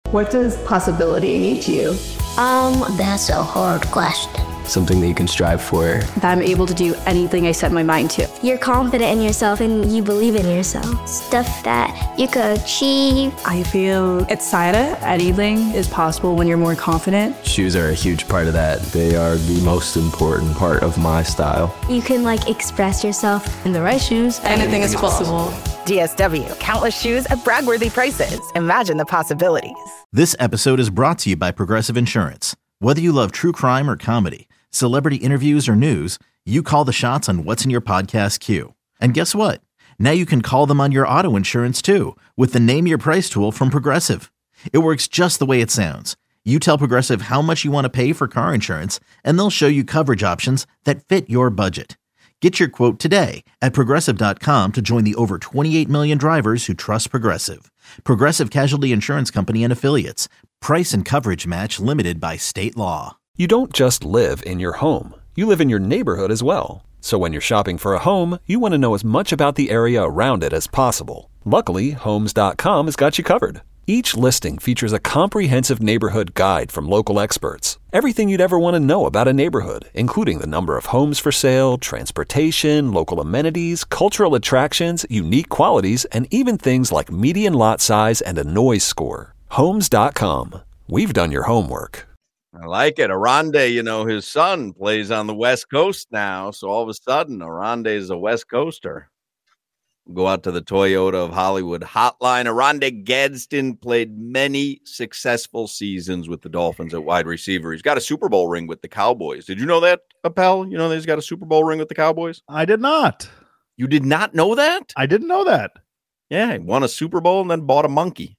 What does possibility mean to you? That's a hard question. Something that you can strive for. That I'm able to do anything I set my mind to. You're confident in yourself and you believe in yourself. Stuff that you could achieve. I feel excited. Anything is possible when you're more confident. Shoes are a huge part of that. They are the most important part of my style. You can express yourself. In the right shoes, anything is possible. DSW, countless shoes at brag-worthy prices. Imagine the possibilities. This episode is brought to you by Progressive Insurance. Whether you love true crime or comedy, celebrity interviews or news, you call the shots on what's in your podcast queue. And guess what? Now you can call them on your auto insurance too with the Name Your Price tool from Progressive. It works just the way it sounds. You tell Progressive how much you want to pay for car insurance, and they'll show you coverage options that fit your budget. Get your quote today at Progressive.com to join the over 28 million drivers who trust Progressive. Progressive Casualty Insurance Company and Affiliates. Price and coverage match limited by state law. You don't just live in your home. You live in your neighborhood as well. So when you're shopping for a home, you want to know as much about the area around it as possible. Luckily, Homes.com has got you covered. Each listing features a comprehensive neighborhood guide from local experts. Everything you'd ever want to know about a neighborhood, including the number of homes for sale, transportation, local amenities, cultural attractions, unique qualities, and even things like median lot size and a noise score. Homes.com. We've done your homework. I like it. Aronde, his son plays on the West Coast now. So all of a sudden, Aronde is a West Coaster. Go out to the Toyota of Hollywood hotline. Aronde Gadsden played many successful seasons with the Dolphins at wide receiver. He's got a Super Bowl ring with the Cowboys. Did you know that, Appel? You know that he's got a Super Bowl ring with the Cowboys? I did not. You did not know that? I didn't know that. Yeah, he won a Super Bowl and then bought a monkey.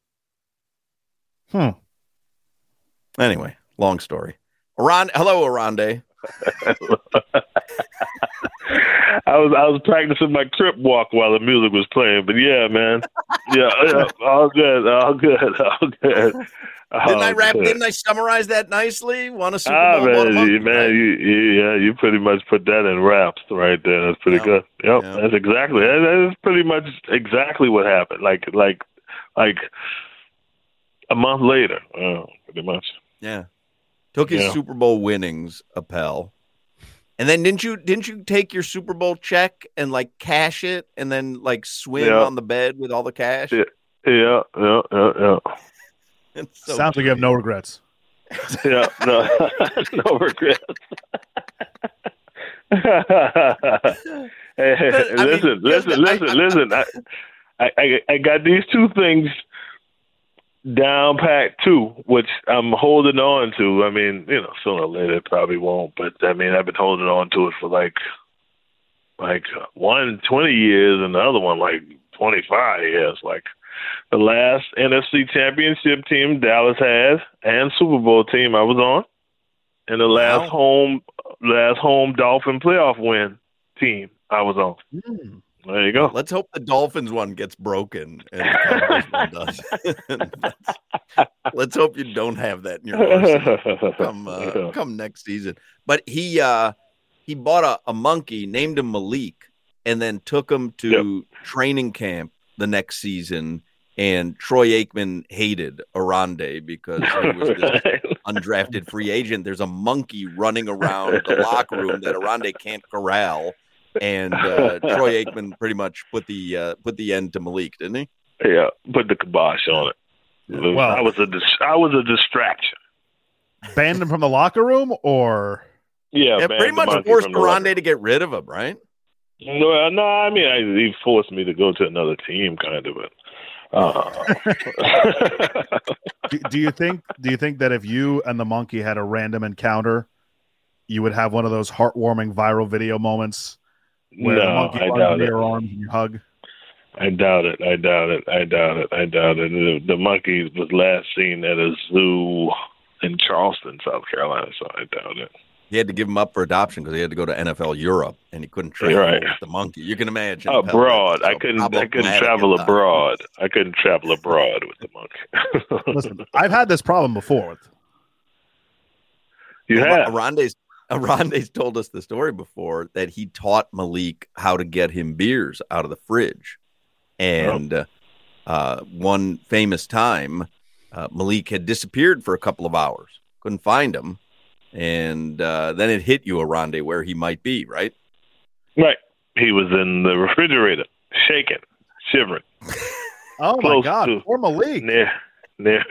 Anyway, long story. Hello, Aronde. I was practicing my crip walk while the music was playing, but yeah, man, yeah, all good. Didn't I summarize that nicely? Won a Super Bowl, you pretty much put that in raps right there. That's pretty good. Yep, yeah. That's pretty much exactly what happened. Like a month later, pretty much. Yeah, took his Super Bowl winnings, Appel. And then didn't you take your Super Bowl check and cash it and then swim on the bed with all the cash? Yeah. So sounds like you have no regrets. Yeah, no regrets. Hey, listen. I got these two things down packed too, which I'm holding on to. I mean, sooner or later it probably won't, but I mean, I've been holding on to it for one 20 years and the other one 25 years. The last NFC Championship team Dallas had and Super Bowl team I was on, and the last home Dolphin playoff win team I was on. There you go. Let's hope the Dolphins one gets broken and the Cowboys one does. Let's hope you don't have that in your arsenal come next season. But he bought a monkey, named him Malik, and then took him to training camp the next season. And Troy Aikman hated Aronde because he was this undrafted free agent. There's a monkey running around the locker room that Aronde can't corral. And Troy Aikman pretty much put the end to Malik, didn't he? Yeah, put the kibosh on it. Well, I was a distraction. Banned him from the locker room, or pretty much forced Aronde to get rid of him, right? No. I mean, he forced me to go to another team, kind of. Do you think that if you and the monkey had a random encounter, you would have one of those heartwarming viral video moments? Where the monkey runs into your arms and you hug? I doubt it. The monkey was last seen at a zoo in Charleston, South Carolina, so I doubt it. He had to give him up for adoption because he had to go to NFL Europe, and he couldn't travel with the monkey. You can imagine. Abroad. I couldn't travel abroad. I couldn't travel abroad with the monkey. Listen, I've had this problem before. You have? Aronde's told us the story before that he taught Malik how to get him beers out of the fridge. And one famous time, Malik had disappeared for a couple of hours. Couldn't find him. And then it hit you, Aronde, where he might be, right? Right. He was in the refrigerator, shaking, shivering. Oh, my God. Poor Malik. Near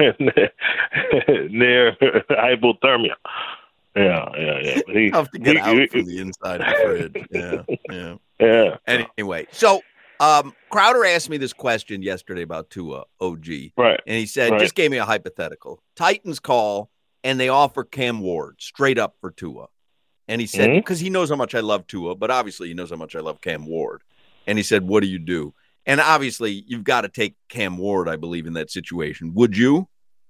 hypothermia. Yeah. Tough to get out from the inside of the fridge. Yeah. Anyway, so Crowder asked me this question yesterday about Tua, OG. Right. And he said, just gave me a hypothetical. Titans call, and they offer Cam Ward straight up for Tua. And he said, because he knows how much I love Tua, but obviously he knows how much I love Cam Ward. And he said, what do you do? And obviously you've got to take Cam Ward, I believe, in that situation. Would you?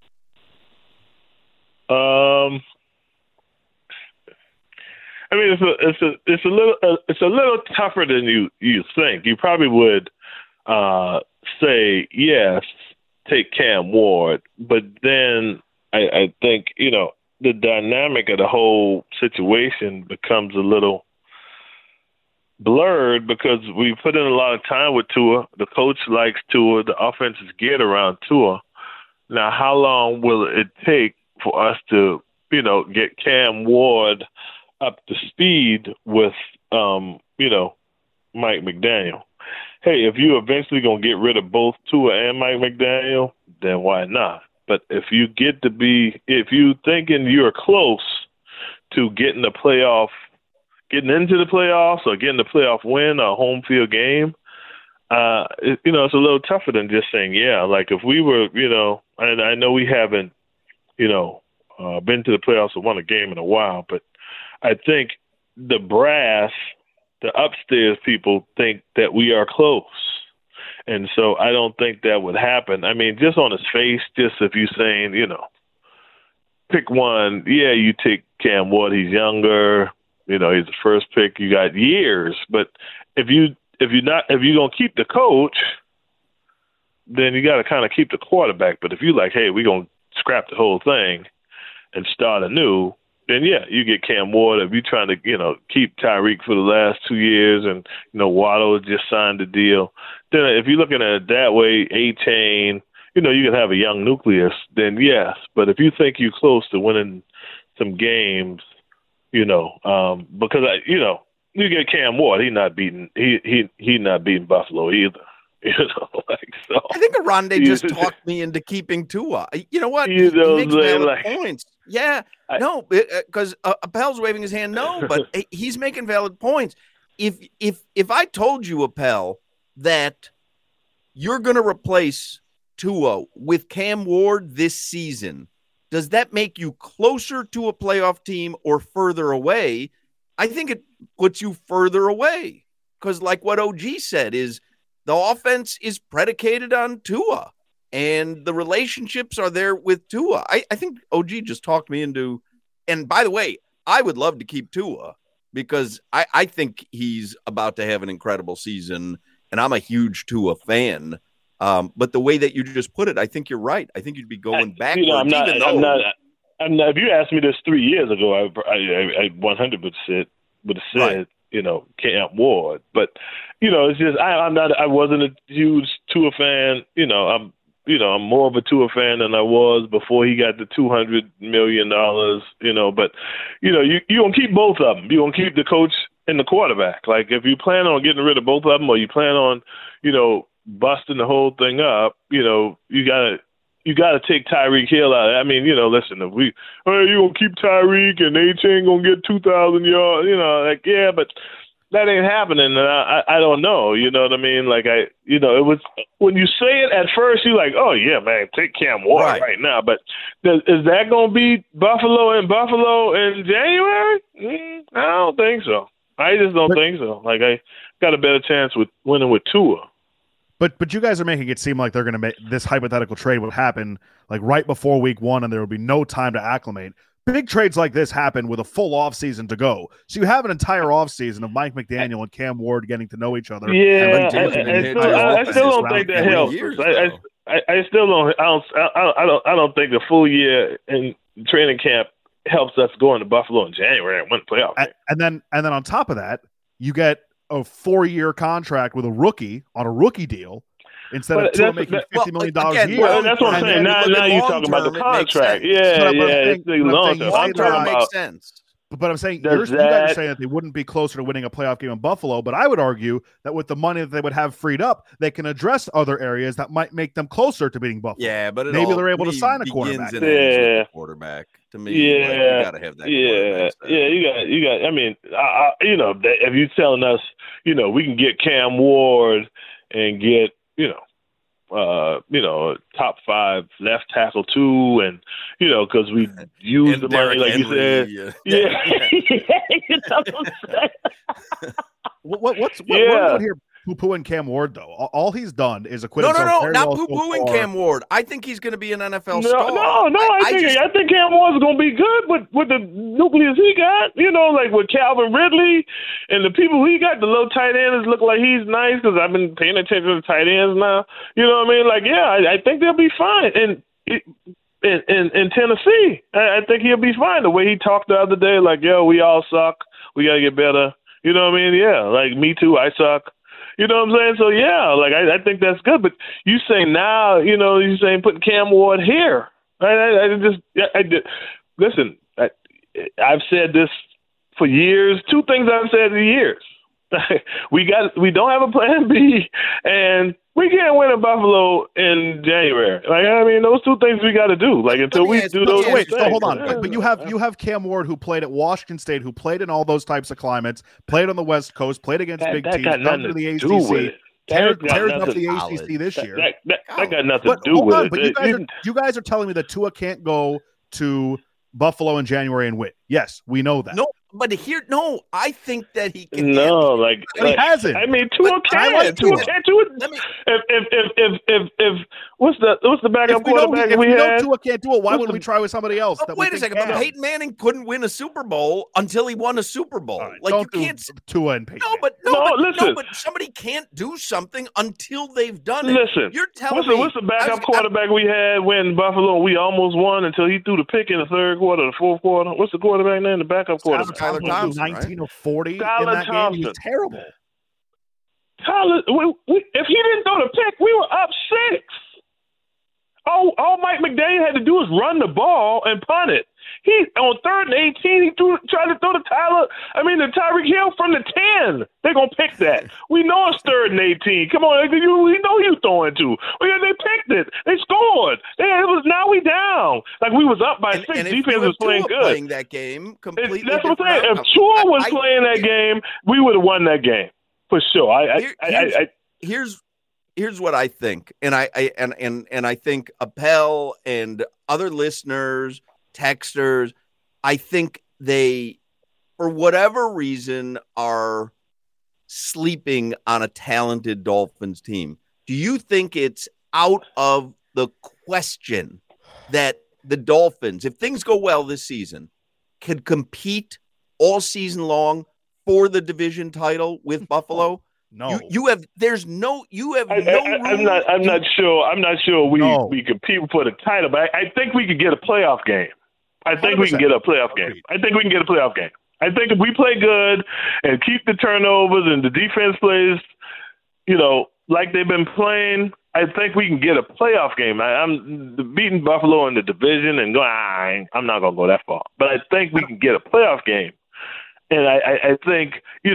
I mean, it's a little tougher than you think. You probably would say yes, take Cam Ward, but then I think the dynamic of the whole situation becomes a little blurred because we put in a lot of time with Tua. The coach likes Tua. The offense is geared around Tua. Now, how long will it take for us to get Cam Ward up to speed with, Mike McDaniel? Hey, if you eventually going to get rid of both Tua and Mike McDaniel, then why not? But if you thinking you're close to getting into the playoffs or getting the playoff win or a home field game, it's a little tougher than just saying, yeah. Like if we were, and I know we haven't, been to the playoffs or won a game in a while, but I think the brass, the upstairs people think that we are close. And so I don't think that would happen. I mean, just on his face, just if you're saying, pick one, yeah, you take Cam Ward, he's younger, he's the first pick, you got years. But if you're gonna keep the coach, then you gotta kind of keep the quarterback. But if you're like, hey, we're gonna scrap the whole thing and start anew, then yeah, you get Cam Ward. If you're trying to, keep Tyreek for the last 2 years and, Waddle just signed the deal, then if you're looking at it that way, A-Chain, you can have a young nucleus, then yes. But if you think you're close to winning some games, because, you get Cam Ward, he's not beating Buffalo either. So. I think Aronde just talked me into keeping Tua. You know what? He makes valid points. Yeah, because Appel's waving his hand. No, but he's making valid points. If I told you, Appel, that you're going to replace Tua with Cam Ward this season, does that make you closer to a playoff team or further away? I think it puts you further away because, like what OG said, is the offense is predicated on Tua. And the relationships are there with Tua. I think OG just talked me into, and by the way, I would love to keep Tua because I think he's about to have an incredible season, and I'm a huge Tua fan. But the way that you just put it, I think you're right. I think you'd be going backwards. I'm not. If you asked me this 3 years ago, I 100% would have said, Cam Ward. But it's just I wasn't a huge Tua fan. I'm more of a Tua fan than I was before he got the $200 million, but, you're going to keep both of them. You're going to keep the coach and the quarterback. Like, if you plan on getting rid of both of them or you plan on, busting the whole thing up, you got to take Tyreek Hill out. I mean, listen, if you going to keep Tyreek and A-Chain going to get 2,000 yards, yeah, but that ain't happening, and I don't know. You know what I mean? Like it was when you say it at first, you're like, oh yeah, man, take Cam Ward right now. But is that going to be Buffalo in January? I don't think so. I just don't think so. Like I got a better chance with winning with Tua. But you guys are making it seem like they're going to make this hypothetical trade would happen like right before week one, and there would be no time to acclimate. Big trades like this happen with a full offseason to go. So you have an entire offseason of Mike McDaniel and Cam Ward getting to know each other. Yeah, I still don't think that helps. I still don't. I don't think the full year in training camp helps us going to Buffalo in January and win playoff. And then on top of that, you get a 4-year contract with a rookie on a rookie deal. instead of Tua making $50 million a year. Well, that's what I'm saying. Now you're talking about the contract. Yeah. It's the long term. Long term makes sense. But I'm saying you guys are saying that they wouldn't be closer to winning a playoff game in Buffalo. But I would argue that with the money that they would have freed up, they can address other areas that might make them closer to beating Buffalo. Yeah, but maybe they're able to sign a quarterback. Quarterback to me. Yeah, you got to have that. You got. I mean, if you're telling us, we can get Cam Ward and get, top 5 left tackle too, and because we use the money like Henry, you said. You know what I'm saying? What's going here? Poo-pooing Cam Ward though. All he's done is acquit himself. No, not poo-pooing Cam Ward. I think he's going to be an NFL star. I think Cam Ward's going to be good with the nucleus he got. Like with Calvin Ridley and the people he got. The little tight ends look like he's nice because I've been paying attention to tight ends now. You know what I mean? Like, I think they'll be fine. And in Tennessee, I think he'll be fine. The way he talked the other day, like, yo, we all suck. We got to get better. You know what I mean? Yeah, like me too. I suck. You know what I'm saying? So, I think that's good. But you say now, you're saying putting Cam Ward here. Listen, I've said this for years. 2 things I've said for years. We don't have a plan B, and we can't win in Buffalo in January. Those 2 things we got to do. Until we do those. Wait, so hold on. But you have Cam Ward who played at Washington State, who played in all those types of climates, played on the West Coast, played against big teams, come to the ACC. Tears up the ACC this year. That got nothing to do with it. But you guys are telling me that Tua can't go to Buffalo in January and win. Yes, we know that. I think that he can. No, he hasn't. I mean, Tua can. Tua can't do it. If what's the backup quarterback we had? Tua can't do it. Why wouldn't we try with somebody else? Wait a second. But Peyton Manning couldn't win a Super Bowl until he won a Super Bowl. Right, you can't Tua and Peyton. No, but somebody can't do something until they've done it. Listen, you're telling me. What's the backup quarterback we had when Buffalo? We almost won until he threw the pick in the third quarter, the fourth quarter. What's the quarterback name? The backup quarterback. Tyler Thompson, 19 or 40 Tyler in that Thompson. game. He was terrible. Tyler, if he didn't throw the pick, we were up 6. All Mike McDaniel had to do was run the ball and punt it. He on 3rd and 18, he tried to throw the Tyreek Hill from the 10. They're gonna pick that. We know it's 3rd and 18. Come on, we know you throwing to. They picked it. They scored. Now we down. We was up by 6. Defense was playing good. Playing that game completely. That's what I'm saying. If Tua was playing that game, we would have won that game for sure. Here's what I think, and I think Appel and other listeners, texters, I think they, for whatever reason, are sleeping on a talented Dolphins team. Do you think it's out of the question that the Dolphins, if things go well this season, can compete all season long for the division title with Buffalo? No, you have. There's no. You have no. I'm not sure. I'm not sure we compete for the title, but I think we could get a playoff game. I think we can get a playoff game. I think if we play good and keep the turnovers and the defense plays, like they've been playing, I think we can get a playoff game. I'm beating Buffalo in the division and I'm not gonna go that far, but I think we can get a playoff game. And I think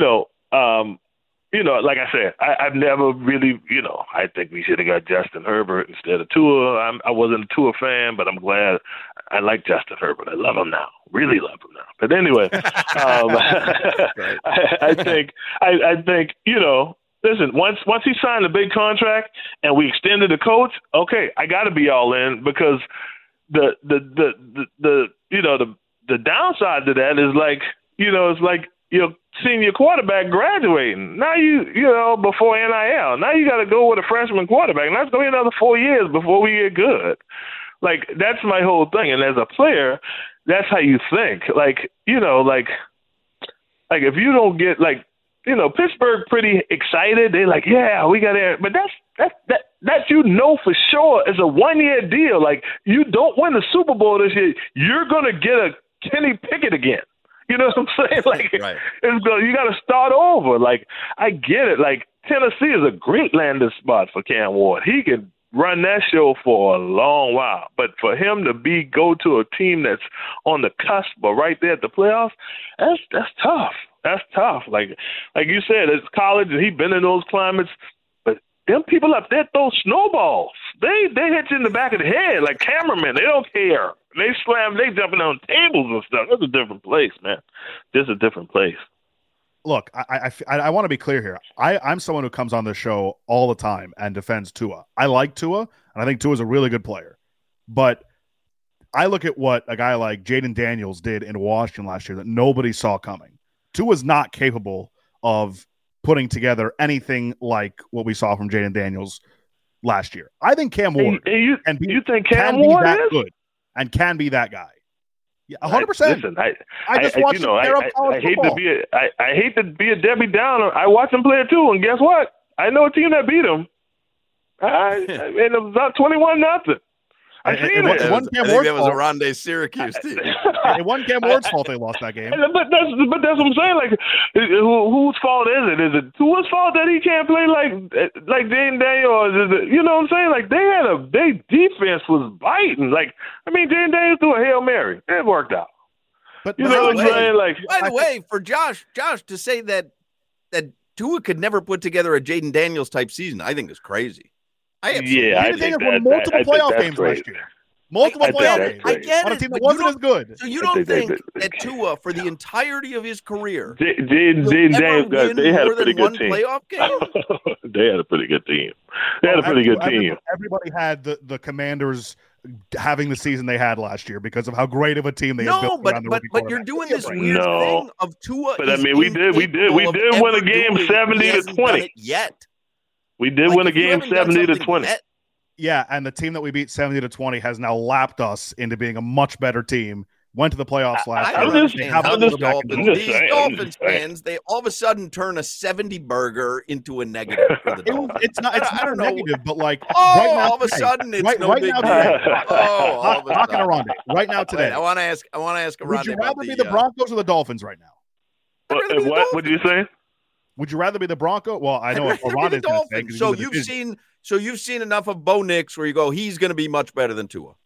like I said, I've never really, I think we should have got Justin Herbert instead of Tua. I wasn't a Tua fan, but I'm glad. I like Justin Herbert. I love him now. Really love him now. But anyway, I think, listen, once he signed a big contract and we extended the coach, okay, I got to be all in because the downside to that is it's like your senior quarterback graduating. Now before NIL. Now you got to go with a freshman quarterback. And that's going to be another 4 years before we get good. That's my whole thing. And as a player, that's how you think. If you don't get Pittsburgh pretty excited. They're like, yeah, we got Aaron. But that's for sure is a 1-year deal. You don't win the Super Bowl this year, you're going to get a Kenny Pickett again. You know what I'm saying? Right. You got to start over. I get it. Tennessee is a great landing spot for Cam Ward. He can run that show for a long while. But for him to go to a team that's on the cusp or right there at the playoffs, that's tough. That's tough. Like you said, it's college and he's been in those climates. But them people up there throw snowballs. They hit you in the back of the head like cameramen. They don't care. They jumping on tables and stuff. That's a different place, man. This is a different place. Look, I want to be clear here. I'm someone who comes on this show all the time and defends Tua. I like Tua, and I think Tua is a really good player. But I look at what a guy like Jaden Daniels did in Washington last year that nobody saw coming. Tua's not capable of putting together anything like what we saw from Jaden Daniels last year. I think Cam Ward you think Cam Ward is good and can be that guy. Yeah, 100%. Listen, I just watched him pair up college football. I hate to be a Debbie Downer. I watched him play too, and guess what? I know a team that beat him. And it was about 21-0. I seen it. I think that was a Rondé Syracuse team. It wasn't Cam Ward's fault they lost that game. But that's what I'm saying. Like, whose fault is it? Is it Tua's fault that he can't play like Jaden Daniels? Or is it, you know what I'm saying? Like, their defense was biting. Like, I mean, Jaden Daniels threw a Hail Mary. It worked out. But you know what I'm saying? Like, by the way, for Josh to say that Tua could never put together a Jaden Daniels type season, I think is crazy. I think multiple playoff games last year. Multiple playoff games. I get on a it, team that but wasn't as good. So you don't think that Tua, for the entirety of his career, Jaden Daniels, they had a pretty good team. Playoff game? They had a pretty good team. They had a pretty good team. Everybody had the Commanders having the season they had last year because of how great of a team they had built around the rookie but you're doing this weird thing of Tua. But I mean, we did win a game 70-20. Yet. We did win a game 70-20. Yeah, and the team that we beat 70-20 has now lapped us into being a much better team. Went to the playoffs last year. These Dolphins fans, they all of a sudden turn a 70 burger into a negative for the Dolphins. It's not a negative, but like all of a sudden it's no big deal. Talking to Rondé right now today. I want to ask Rondé. Would you rather be the Broncos or the Dolphins right now? What would you say? Would you rather be the Bronco? Well, I know what Rondé's going to say. So you've seen enough of Bo Nix where you go, he's going to be much better than Tua.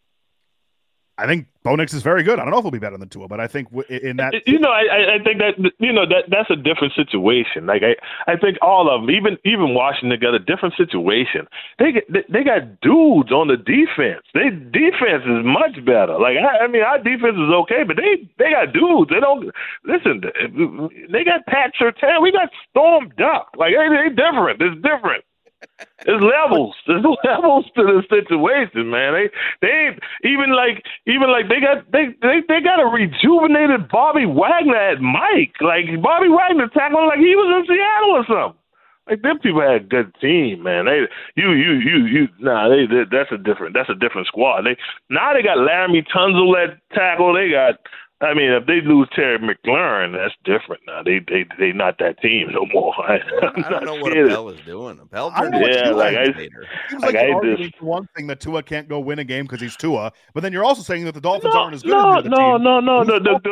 I think Bo Nix is very good. I don't know if he'll be better than Tua, but I think in that, I think that that's a different situation. Like I think all of them, even Washington, got a different situation. They got dudes on the defense. Their defense is much better. Like I mean, our defense is okay, but they got dudes. They don't listen. They got Pat Surtain. We got Storm Duck. Like they different. It's different. There's levels. There's levels to the situation, man. They ain't even like they got a rejuvenated Bobby Wagner at Mike. Like Bobby Wagner tackling like he was in Seattle or something. Like them people had a good team, man. That's a different squad. They got Laramie Tunsil at tackle. I mean, if they lose Terry McLaurin, that's different now. They not that team no more. I don't know what Appel is doing. Appel turned one thing that Tua can't go win a game because he's Tua, but then you're also saying that the Dolphins aren't as good. No. The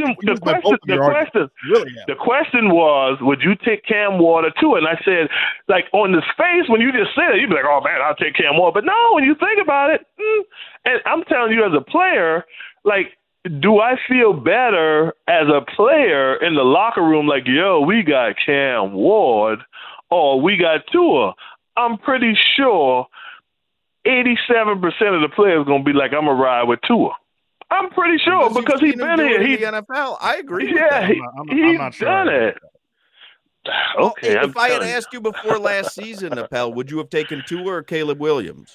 question was, would you take Cam Ward or Tua? And I said, like on the face when you just said it, you'd be like, oh man, I'll take Cam Ward. But no, when you think about it, and I'm telling you as a player, like. Do I feel better as a player in the locker room like, yo, we got Cam Ward or we got Tua? I'm pretty sure 87% of the players going to be like, I'm going to ride with Tua. I'm pretty sure because he's been here. He's the NFL. I agree with that. He's not sure done it. Okay. If I had asked you before last season, Appel, would you have taken Tua or Caleb Williams?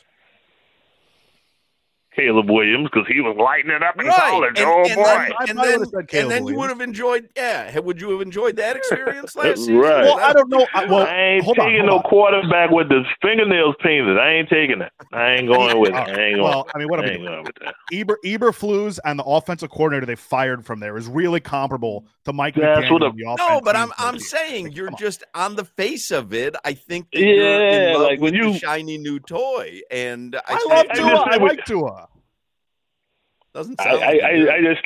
Caleb Williams, because he was lighting it up in college. And then you would have enjoyed. Yeah, would you have enjoyed that experience last season? Right. Well, I don't know. I ain't taking no quarterback with his fingernails painted. I ain't taking it. I ain't going with it. I ain't going. Well, I mean, what am I doing with that? Eberflus and the offensive coordinator they fired from there is really comparable to Mike McDaniel. No, but I'm saying you're just on the face of it. I think that you're in love like with the shiny new toy, and I love Tua. I like Tua. Doesn't sound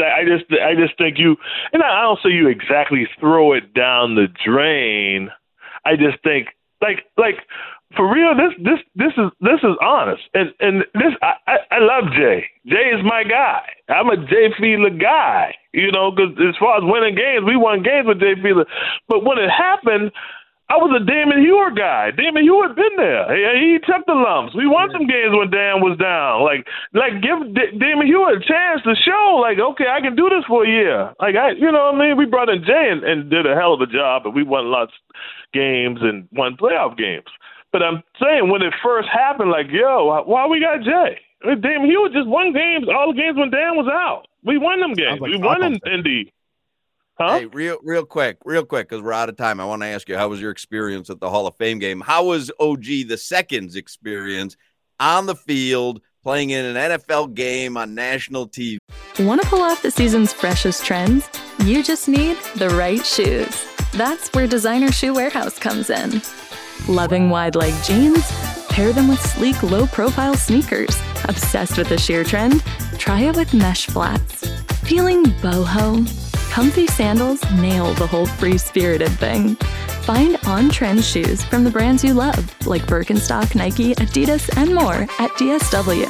I just think you, and I don't say you exactly throw it down the drain. I just think like for real, this is honest, and this I love Jay. Jay is my guy. I'm a Jay Fiedler guy, because as far as winning games, we won games with Jay Fiedler. But when it happened, I was a Damon Hewitt guy. Damon Hewitt been there. He took the lumps. We won some games when Dan was down. Like give Damon Hewitt a chance to show, okay, I can do this for a year. You know what I mean? We brought in Jay and did a hell of a job, and we won lots of games and won playoff games. But I'm saying when it first happened, why we got Jay? Damon Hewitt just won games, all the games when Dan was out. We won them games. We won in Indy. Huh? Hey, real quick, because we're out of time. I want to ask you, how was your experience at the Hall of Fame game? How was OG the second's experience on the field, playing in an NFL game on national TV? Want to pull off the season's freshest trends? You just need the right shoes. That's where Designer Shoe Warehouse comes in. Loving wide leg jeans? Pair them with sleek, low-profile sneakers. Obsessed with the sheer trend? Try it with mesh flats. Feeling boho? Comfy sandals nail the whole free-spirited thing. Find on-trend shoes from the brands you love, like Birkenstock, Nike, Adidas, and more at DSW.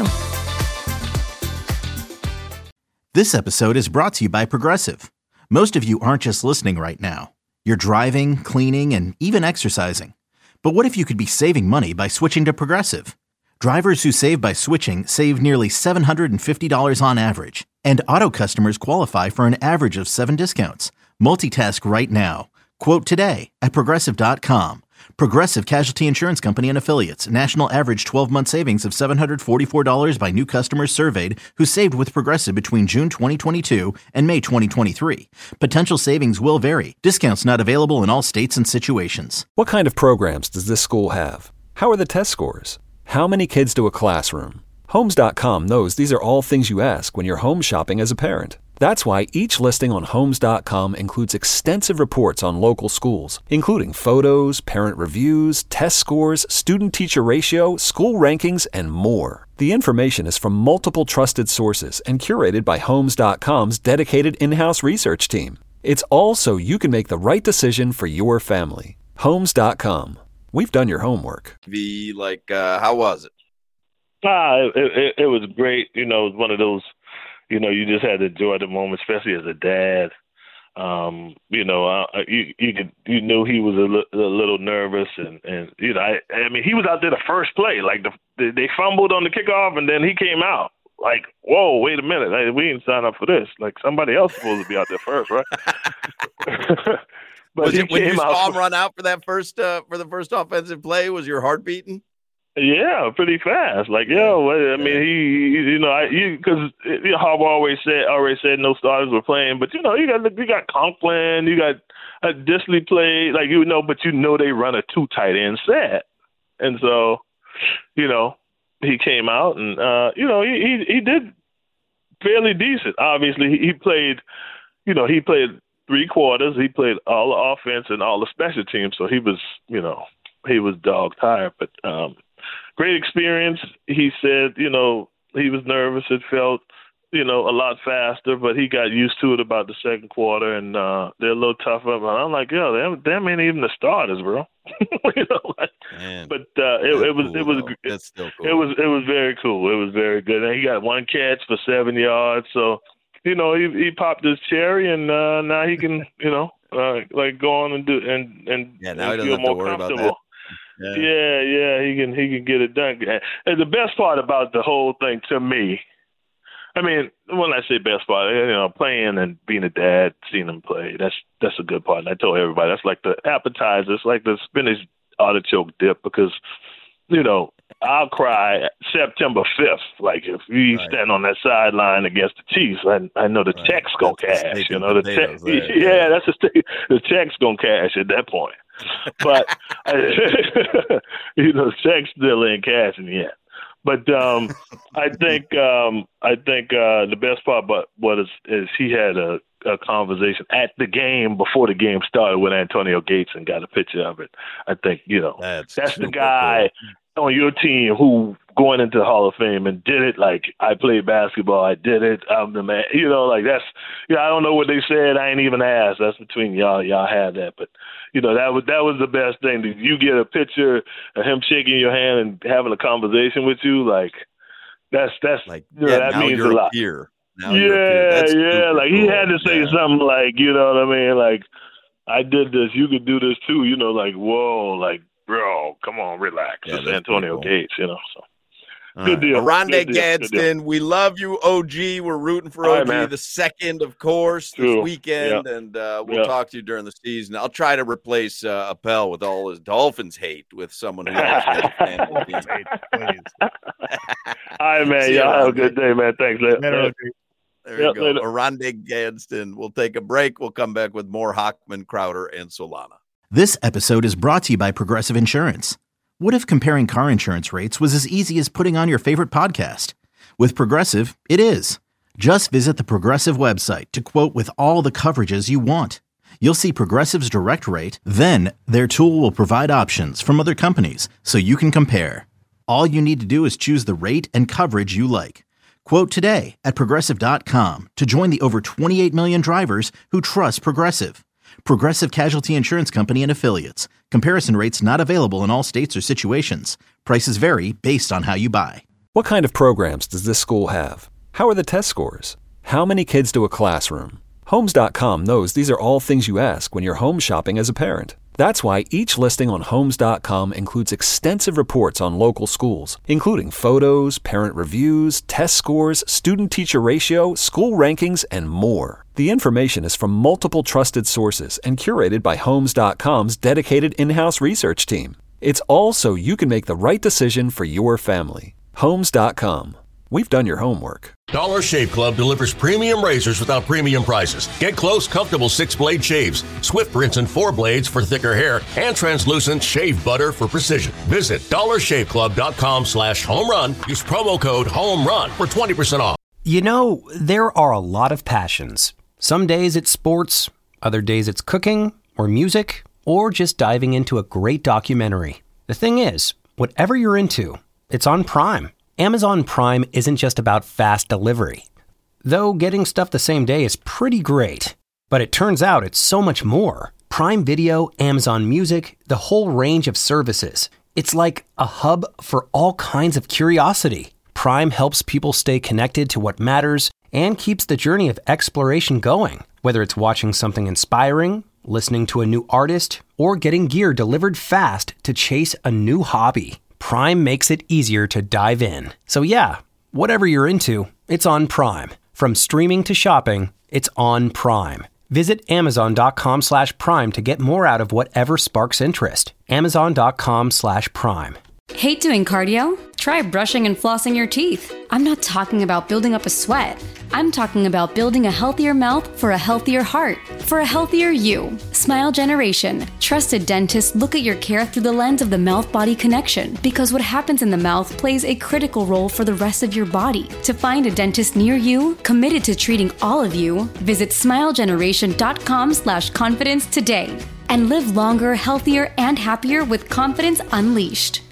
This episode is brought to you by Progressive. Most of you aren't just listening right now. You're driving, cleaning, and even exercising. But what if you could be saving money by switching to Progressive? Drivers who save by switching save nearly $750 on average. And auto customers qualify for an average of 7 discounts. Multitask right now. Quote today at Progressive.com. Progressive Casualty Insurance Company and Affiliates. National average 12-month savings of $744 by new customers surveyed who saved with Progressive between June 2022 and May 2023. Potential savings will vary. Discounts not available in all states and situations. What kind of programs does this school have? How are the test scores? How many kids do a classroom? Homes.com knows these are all things you ask when you're home shopping as a parent. That's why each listing on Homes.com includes extensive reports on local schools, including photos, parent reviews, test scores, student-teacher ratio, school rankings, and more. The information is from multiple trusted sources and curated by Homes.com's dedicated in-house research team. It's all so you can make the right decision for your family. Homes.com. We've done your homework. How was it? It was great. It was one of those, you just had to enjoy the moment, especially as a dad. You knew he was a little nervous, and he was out there the first play. They fumbled on the kickoff, and then he came out. Whoa, wait a minute, we didn't sign up for this. Somebody else supposed to be out there first, right? But when you saw him run out for that first for the first offensive play, was your heart beating? Yeah, pretty fast. Because Harbaugh always said no starters were playing, but you got Conklin, you got Disley played, but they run a 2 tight end set, and so he came out and he did fairly decent. Obviously, he played 3 quarters. He played all the offense and all the special teams, so he was dog tired, but great experience. He said, he was nervous. It felt, a lot faster, but he got used to it about the second quarter, and they're a little tougher. But I'm like, them ain't even the starters, bro. That's still cool. It was very cool. It was very good. And he got 1 catch for 7 yards. So, he popped his cherry, and now he can, go on and do and now he doesn't feel have more to worry comfortable. about that. Yeah, he can get it done. And the best part about the whole thing to me, when I say best part, playing and being a dad, seeing him play, that's a good part. And I told everybody that's like the appetizer, it's like the spinach artichoke dip, because I'll cry September 5th. If we stand on that sideline against the Chiefs, I know the check's gonna cash. The check's gonna cash at that point. But check's still ain't cashing yet. But I think the best part about what is he had a conversation at the game before the game started with Antonio Gates and got a picture of it. I think that's the guy. Cool. on your team who going into the Hall of Fame and did it like I played basketball, I did it, I'm the man. You know, like that's I don't know what they said. I ain't even asked. That's between y'all. Y'all had that, but you know that was the best thing. Did you get a picture of him shaking your hand and having a conversation with you? Like that's like that means a lot. Yeah. Like he had to say something like, you know what I mean? Like I did this, you could do this too. You know, like whoa, like bro, come on, relax. It's Antonio Gates, you know. So. Good deal. Oronde Gadsden, we love you, OG. We're rooting for OG the second, of course, this weekend, and we'll talk to you during the season. I'll try to replace Appel with all his Dolphins hate with someone who actually is a fan of the team. All right, man. Y'all have a good day, man. Thanks, There you go. Oronde Gadsden. We'll take a break. We'll come back with more Hochman, Crowder, and Solana. This episode is brought to you by Progressive Insurance. What if comparing car insurance rates was as easy as putting on your favorite podcast? With Progressive, it is. Just visit the Progressive website to quote with all the coverages you want. You'll see Progressive's direct rate, then their tool will provide options from other companies so you can compare. All you need to do is choose the rate and coverage you like. Quote today at Progressive.com to join the over 28 million drivers who trust Progressive. Progressive Casualty Insurance Company and Affiliates. Comparison rates not available in all states or situations. Prices vary based on how you buy. What kind of programs does this school have? How are the test scores? How many kids do a classroom? Homes.com knows these are all things you ask when you're home shopping as a parent. That's why each listing on Homes.com includes extensive reports on local schools, including photos, parent reviews, test scores, student-teacher ratio, school rankings, and more. The information is from multiple trusted sources and curated by Homes.com's dedicated in-house research team. It's all so you can make the right decision for your family. Homes.com. We've done your homework. Dollar Shave Club delivers premium razors without premium prices. Get close, comfortable 6-blade shaves, swift rinse and 4 blades for thicker hair, and translucent shave butter for precision. Visit dollarshaveclub.com/homerun. Use promo code HOMERUN for 20% off. You know, there are a lot of passions. Some days it's sports, other days it's cooking or music, or just diving into a great documentary. The thing is, whatever you're into, it's on Prime. Amazon Prime isn't just about fast delivery. Though getting stuff the same day is pretty great. But it turns out it's so much more. Prime Video, Amazon Music, the whole range of services. It's like a hub for all kinds of curiosity. Prime helps people stay connected to what matters and keeps the journey of exploration going. Whether it's watching something inspiring, listening to a new artist, or getting gear delivered fast to chase a new hobby. Prime makes it easier to dive in. So yeah, whatever you're into, it's on Prime. From streaming to shopping, it's on Prime. Visit Amazon.com/Prime to get more out of whatever sparks interest. Amazon.com/Prime. Hate doing cardio? Try brushing and flossing your teeth. I'm not talking about building up a sweat. I'm talking about building a healthier mouth for a healthier heart, for a healthier you. Smile Generation. Trusted dentists look at your care through the lens of the mouth-body connection, because what happens in the mouth plays a critical role for the rest of your body. To find a dentist near you, committed to treating all of you, visit smilegeneration.com/confidence today and live longer, healthier, and happier with confidence unleashed.